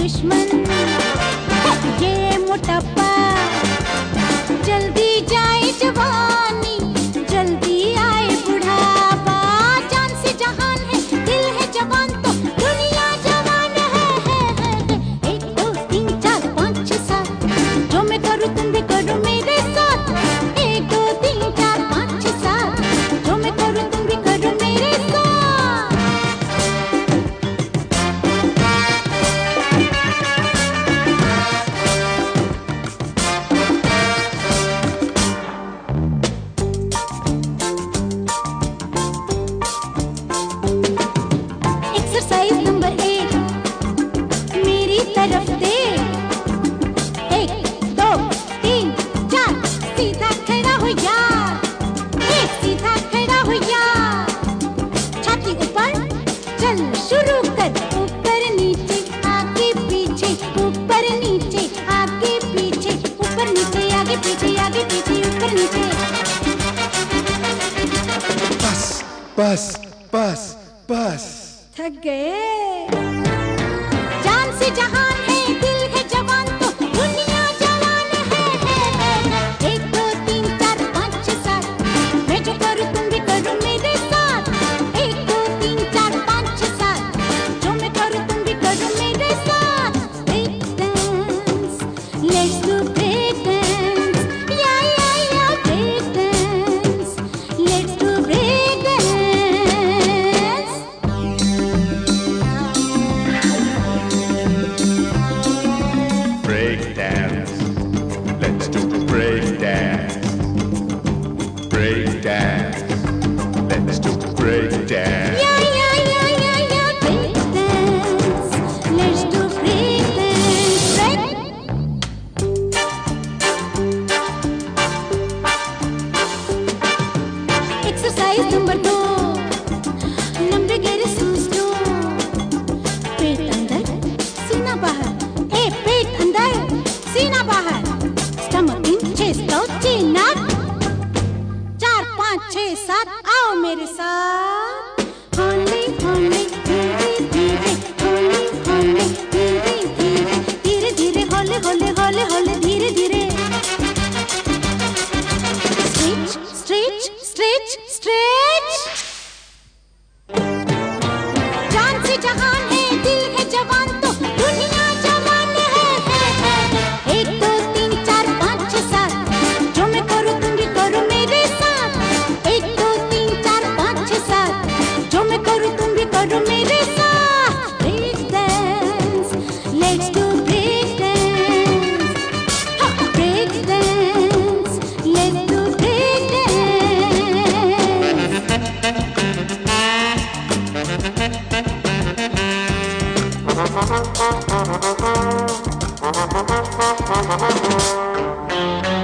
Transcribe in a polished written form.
दुश्मन ये मोटापा, जल्दी जाए जवानी, जल्दी आए बुढ़ापा। जान से जहान है, दिल है जवान तो दुनिया जवान है। 1 2 3 4 5 6 7, जो मैं करूँ तुम भी करो मेरे साथ। 1 2 3 4 5 6 7, जो मैं करूँ तुम भी करो मेरे साथ। एक्सरसाइज नंबर 1 मेरी तरफ दे। 1 2 3 4, सीधा खड़ा हो यार, सीधा खड़ा हो यार। छाती ऊपर चल शुरू कर, ऊपर नीचे आगे पीछे, ऊपर नीचे आगे पीछे, ऊपर नीचे आगे पीछे ऊपर नीचे। बस बस बस बस। थक गए? जान से जहान है, दिल है जवान तो दुनिया जवान है। 1 2 3 4 5 6 7, मैं जो करूँ तुम भी करो मेरे साथ। 1 2 3 4 5 6 7, जो मैं करूँ तुम भी करो मेरे साथ। Break dance, let's do break dance, या break dance, let's do break dance. Break dance, let's do break dance. Break dance, let's do break dance. Break dance, let's do break dance. Exercise number 2 लंबे गहरे सांस लो। पेट अंदर सीना बाहर, पेट अंदर सीना बाहर। Stomach in, chest out, chin up. 4 5 6 7, आओ मेरे साथ। होली होली धीरे धीरे, होली होली धीरे धीरे, धीरे धीरे होले होले होले होले धीरे धीरे। Stretch stretch stretch stretch. जान से जहान है, दिल है जवान तो दुनिया जवान है। 1 2 3 4 5 6 7, जो मैं करूँ तुम भी करो मेरे साथ। 1 2 3 4 5 6 7, जो मैं करूँ तुम भी करो मेरे साथ। Break dance, let's do break dance. Break dance, let's do break dance.